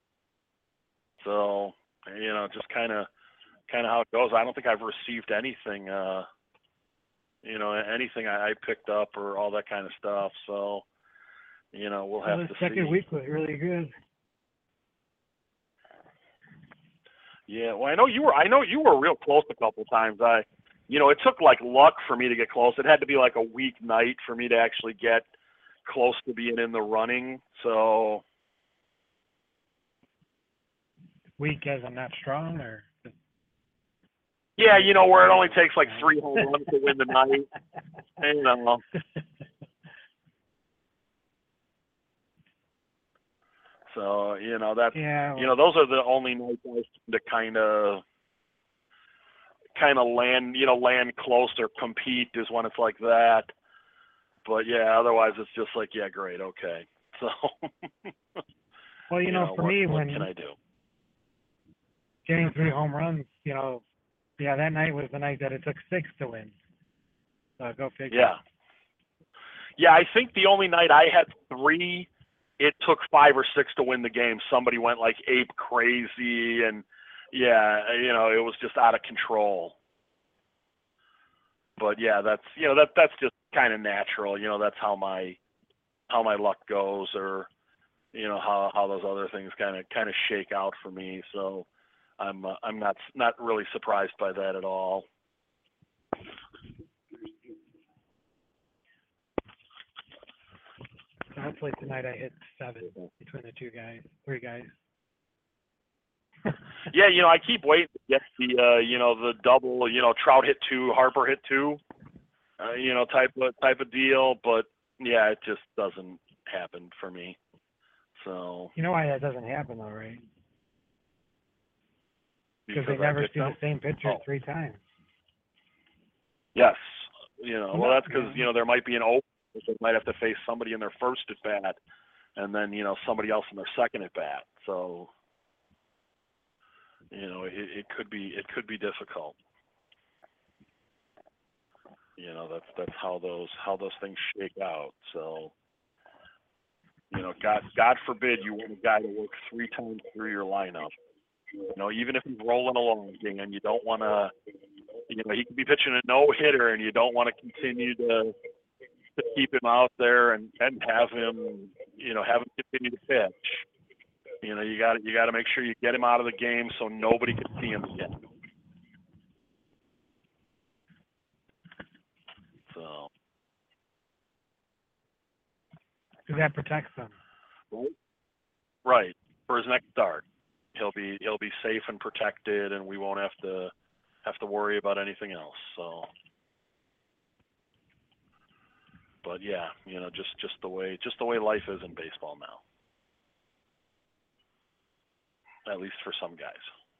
So, you know, just kind of kind of how it goes. I don't think I've received anything, uh, you know, anything I, I picked up or all that kind of stuff. So, you know, we'll have Well, to the second see. week was really good. Yeah, well, I know you were. I know you were real close a couple times. I, you know, it took like luck for me to get close. It had to be like a week night for me to actually get close to being in the running. So, Week as I'm not strong, or yeah, you know, where it only takes like three home runs to win the night. You know. So, you know, that's, yeah, you know, those are the only nights I seem to kind of, kind of land, you know, land close or compete is when it's like that. But yeah, otherwise it's just like, yeah, great, okay. So, well, you, you know, know, for what, me, what when can I do? getting three home runs, you know, yeah, that night was the night that it took six to win. So go figure. Yeah. Yeah, I think the only night I had three, it took five or six to win the game. Somebody went like ape crazy, and yeah, you know, it was just out of control. But yeah, that's, you know, that that's just kind of natural. You know, that's how my how my luck goes, or you know how how those other things kind of kind of shake out for me. So I'm uh, I'm not not really surprised by that at all. So hopefully tonight I hit seven between the two guys, three guys. Yeah, you know, I keep waiting to get the uh, you know, the double, you know, Trout hit two, Harper hit two, uh, you know, type of type of deal. But yeah, it just doesn't happen for me. So You know why that doesn't happen though, right? Because they I never picked see them. the same pitcher Oh. three times. Yes, you know, well, No, that's because yeah. you know there might be an open, they might have to face somebody in their first at bat, and then you know somebody else in their second at bat. So you know, it, it could be it could be difficult. You know, that's that's how those how those things shake out. So you know, God God forbid you want a guy to work three times through your lineup. You know, even if he's rolling along, and you don't want to, you know, he could be pitching a no hitter, and you don't want to continue to to keep him out there and, and have him, you know, have him continue to pitch. You know, you got you got to make sure you get him out of the game so nobody can see him again. So, Because that protects them. right, for his next start, he'll be he'll be safe and protected, and we won't have to have to worry about anything else. So, but yeah, you know, just just the way just the way life is in baseball now. At least for some guys.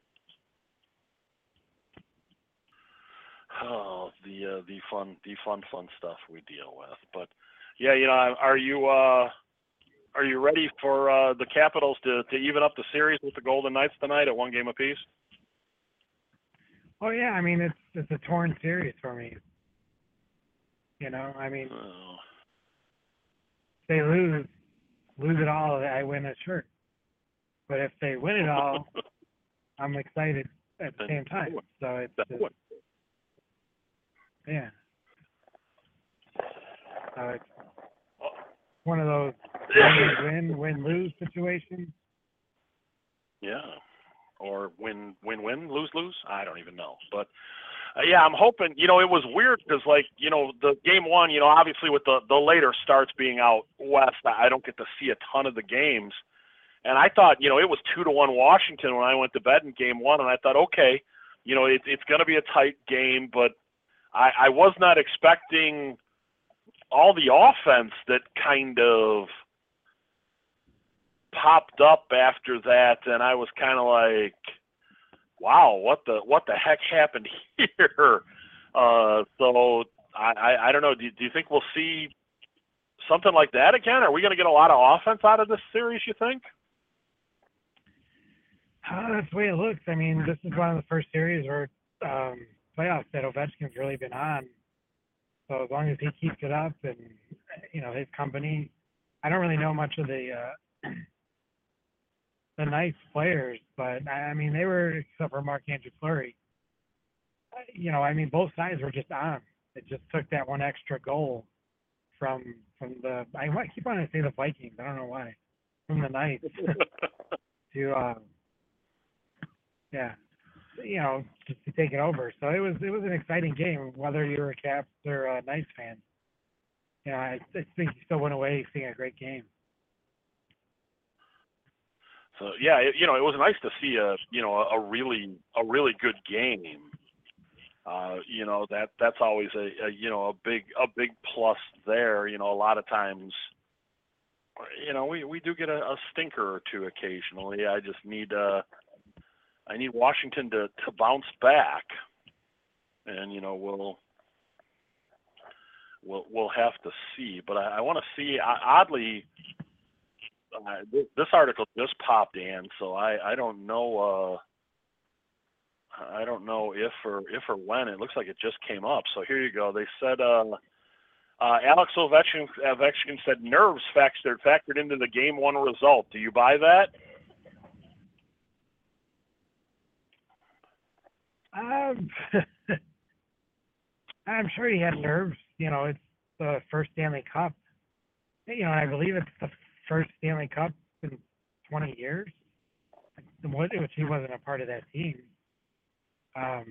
Oh, the uh, the fun the fun fun stuff we deal with. But yeah, you know, are you uh, are you ready for uh, the Capitals to, to even up the series with the Golden Knights tonight at one game apiece? Oh yeah, I mean it's it's a torn series for me. You know, I mean, Oh. if they lose, lose it all, I win a shirt. But if they win it all, I'm excited at the same time. So it's just, yeah. So it's one of those win, win, win, lose situations. Yeah, or win, win, win, lose, lose. I don't even know, but uh, yeah, I'm hoping. You know, it was weird because, like, you know, the game one. You know, obviously with the the later starts being out west, I don't get to see a ton of the games. And I thought, you know, it was two to one Washington when I went to bed in game one, and I thought, okay, you know, it, it's going to be a tight game, but I, I was not expecting all the offense that kind of popped up after that, and I was kind of like, wow, what the what the heck happened here? Uh, so I, I, I don't know. Do, do you think we'll see something like that again? Are we going to get a lot of offense out of this series, you think? Uh, that's the way it looks. I mean, this is one of the first series where um, playoffs that Ovechkin's really been on. So as long as he keeps it up and, you know, his company, I don't really know much of the uh, the Knights players, but I I mean they were, except for Mark Andrew Fleury. uh, You know, I mean both sides were just on. It just took that one extra goal from from the. I wa- keep wanting to say the Vikings. I don't know why. From the Knights to um, yeah, you know, just to take it over. So it was it was an exciting game, whether you were a Caps or a Knights fan. You know, I, I think you still went away seeing a great game. So yeah, it, you know, it was nice to see a you know a, a really a really good game. Uh, you know that that's always a, a you know a big a big plus there. You know, a lot of times, you know, we, we do get a, a stinker or two occasionally. I just need uh I need Washington to, to bounce back, and you know we'll we'll we'll have to see. But I, I want to see. I, oddly, uh, this, this article just popped in, so I, I don't know. Uh, I don't know if or if or when. It looks like it just came up. So here you go. They said uh, uh, Alex Ovechkin, Ovechkin said nerves factored factored into the game one result. Do you buy that? Um, I'm sure he had nerves. You know, it's the first Stanley Cup. You know, and I believe it's the first Stanley Cup in twenty years. Which he wasn't a part of that team. Um,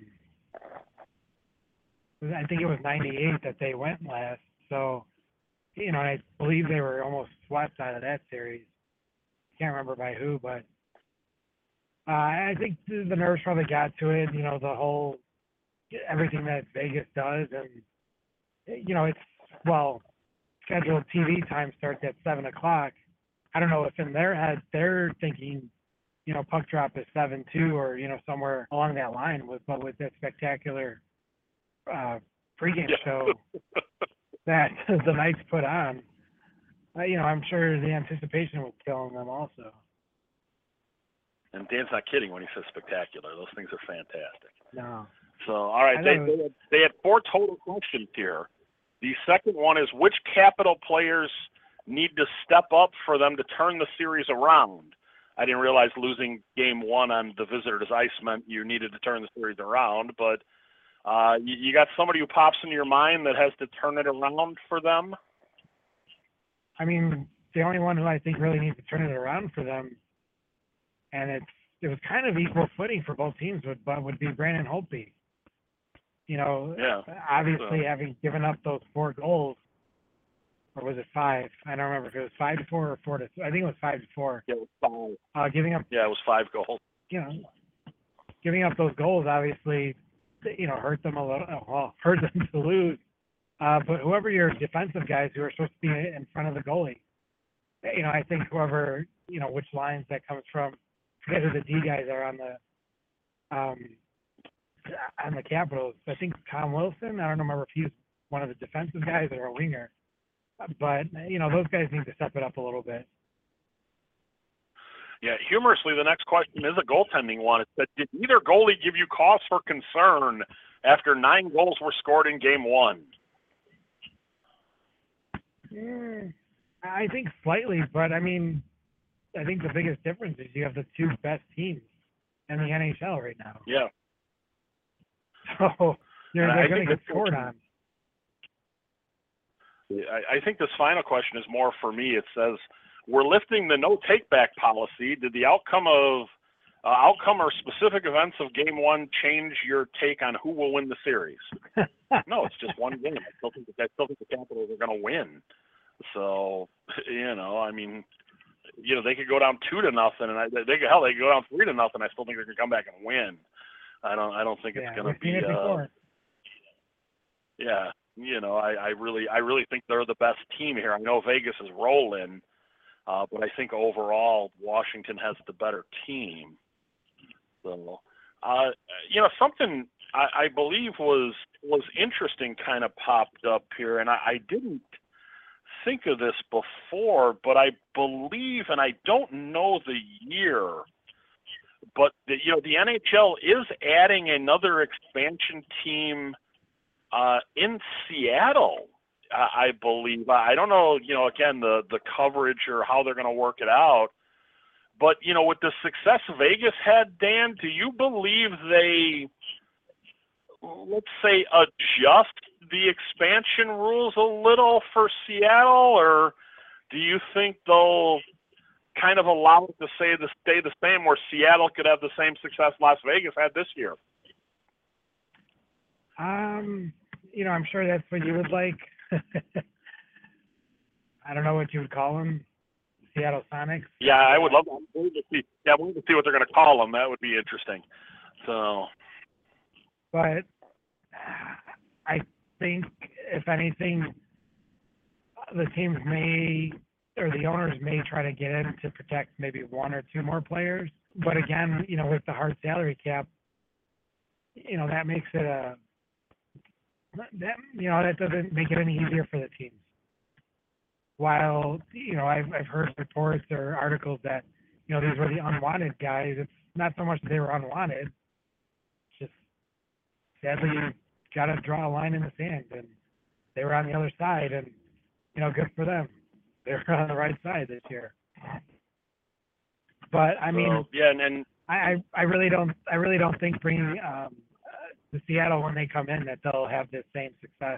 I think it was ninety-eight that they went last. So, you know, I believe they were almost swept out of that series. Can't remember by who, but uh, I think the, the nerves probably got to it. You know, the whole everything that Vegas does, and you know, it's well, scheduled T V time starts at seven o'clock. I don't know if in their head they're thinking, you know, puck drop is seven two or you know somewhere along that line. With but with that spectacular uh, pregame Yeah. show that the Knights put on, uh, you know, I'm sure the anticipation was killing them also. And Dan's not kidding when he says spectacular. Those things are fantastic. No. So, all right, I they, know. they, had, they had four total questions here. The second one is which Capital players need to step up for them to turn the series around? I didn't realize losing game one on the visitors' ice meant you needed to turn the series around, but uh, you, you got somebody who pops into your mind that has to turn it around for them? I mean, the only one who I think really needs to turn it around for them, and it's it was kind of equal footing for both teams, would but would be Brandon Holtby. You know, Yeah. obviously So- having given up those four goals, or was it five? I don't remember if it was five to four or four to. I think it was five to four. Yeah, it was five. Uh, giving up, Yeah, it was five goals. you know, giving up those goals obviously, you know, hurt them a little. Well, hurt them to lose. Uh, but whoever your defensive guys who are supposed to be in front of the goalie, you know, I think whoever, you know, which lines that comes from, forget who the D guys are on the, um, on the Capitals. I think Tom Wilson. I don't remember if he's one of the defensive guys or a winger, but you know, those guys need to step it up a little bit. Yeah, humorously, the next question is a goaltending one. It said, did either goalie give you cause for concern after nine goals were scored in game one? Mm, I think slightly, but I mean, I think the biggest difference is you have the two best teams in the N H L right now. Yeah. So you're, And I they're going think to get this scored question- on. I, I think this final question is more for me. It says, we're lifting the no take back policy. Did the outcome of uh, outcome or specific events of game one change your take on who will win the series? No, it's just one game. I still think that, I still think the Capitals are going to win. So, you know, I mean, you know, they could go down two to nothing, and I, they could hell, they could go down three to nothing. I still think they can come back and win. I don't, I don't think it's Yeah, going we've to be. seen it Uh, before. yeah, you know, I, I really, I really think they're the best team here. I know Vegas is rolling, uh, but I think overall Washington has the better team. So, uh, you know, something I, I believe was was interesting kind of popped up here, and I, I didn't think of this before, but I believe, and I don't know the year, but the, you know, the N H L is adding another expansion team uh, in Seattle. I, I believe. I don't know, you know, again, the, the coverage or how they're going to work it out. But, you know, with the success Vegas had, Dan, do you believe they, let's say, adjust the expansion rules a little for Seattle, or do you think they'll kind of allow it to say to stay the same, where Seattle could have the same success Las Vegas had this year? Um, you know, I'm sure that's what you would like. I don't know what you would call them. Seattle Sonics. Yeah, I would love to see. Yeah, I want to see what they're going to call them. That would be interesting. So, but I think, if anything, the teams may, or the owners may try to get in to protect maybe one or two more players. But again, you know, with the hard salary cap, you know, that makes it a that you know that doesn't make it any easier for the teams. While, you know, I've I've heard reports or articles that, you know, these were the unwanted guys. It's not so much that they were unwanted. It's just, sadly, you got to draw a line in the sand, and they were on the other side, and, you know, good for them. They were on the right side this year. But I mean, so, yeah, and, and I, I really don't I really don't think bringing um, uh, the Seattle when they come in that they'll have the same success.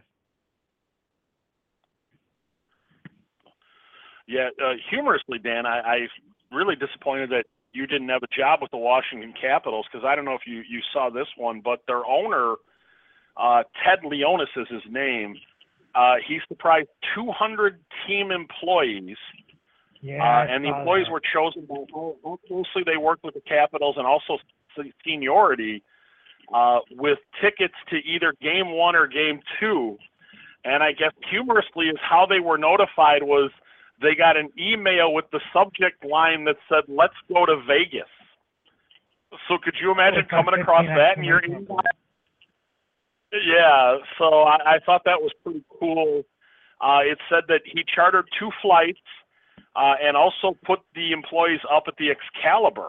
Yeah, uh, humorously, Dan, I, I'm really disappointed that you didn't have a job with the Washington Capitals, because I don't know if you, you saw this one, but their owner, uh, Ted Leonis is his name. Uh, he surprised two hundred team employees, Yeah, uh, and the saw employees that. were chosen by how, how closely they worked with the Capitals, and also seniority, uh, with tickets to either game one or game two. And I guess humorously is how they were notified was they got an email with the subject line that said, "Let's go to Vegas." So could you imagine It's like coming across fifteen that in your exclamation inbox? Yeah, so I, I thought that was pretty cool. Uh, it said that he chartered two flights uh, and also put the employees up at the Excalibur.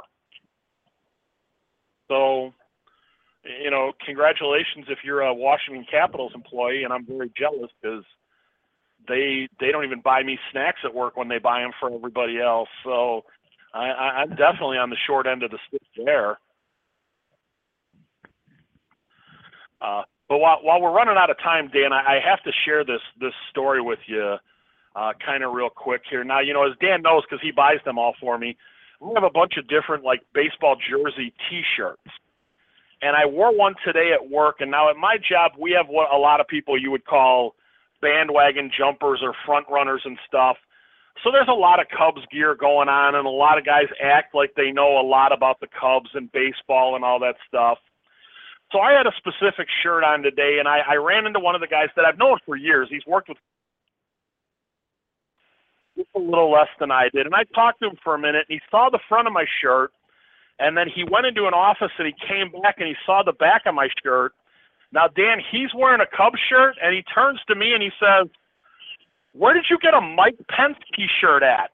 So, you know, congratulations if you're a Washington Capitals employee, and I'm very jealous because they they don't even buy me snacks at work when they buy them for everybody else. So I, I, I'm definitely on the short end of the stick there. Uh, but while, while we're running out of time, Dan, I, I have to share this this story with you uh, kind of real quick here. Now, you know, as Dan knows because he buys them all for me, I have a bunch of different, like, baseball jersey T-shirts. And I wore one today at work, and now at my job, we have what a lot of people you would call bandwagon jumpers or front runners and stuff. So there's a lot of Cubs gear going on, and a lot of guys act like they know a lot about the Cubs and baseball and all that stuff. So I had a specific shirt on today, and I, I ran into one of the guys that I've known for years. He's worked with just a little less than I did. And I talked to him for a minute, and he saw the front of my shirt, and then he went into an office, and he came back, and he saw the back of my shirt. Now, Dan, he's wearing a Cubs shirt, and he turns to me, and he says, "Where did you get a Mike Pence T-shirt at?"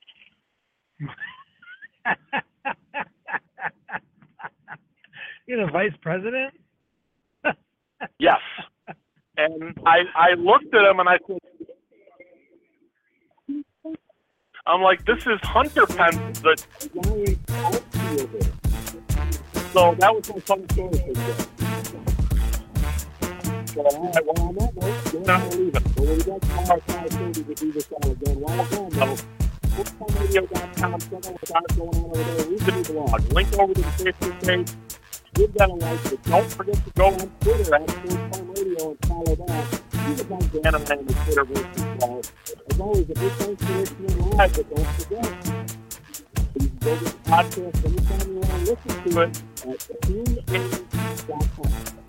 You're the vice president? Yes. And I, I looked at him, and I said, I'm like, this is Hunter Pence, the giant outfielder. So that was my fun story for today. So, all right, well, on that note, Dan, I'm going to leave it. Well, we got tomorrow at five thirty to do this all again. While I'm gone, though, sports time radio dot com, check out what's going on over there. Read the new blog. Link over to the Facebook page. Give that a like, but don't forget to go on Twitter at Sports Time Radio and follow that. You can find Dan and I on the Twitter versus well. As always, a big thanks for listening live, but don't forget, you can go to the podcast anytime you want to listen to it at tune in dot com.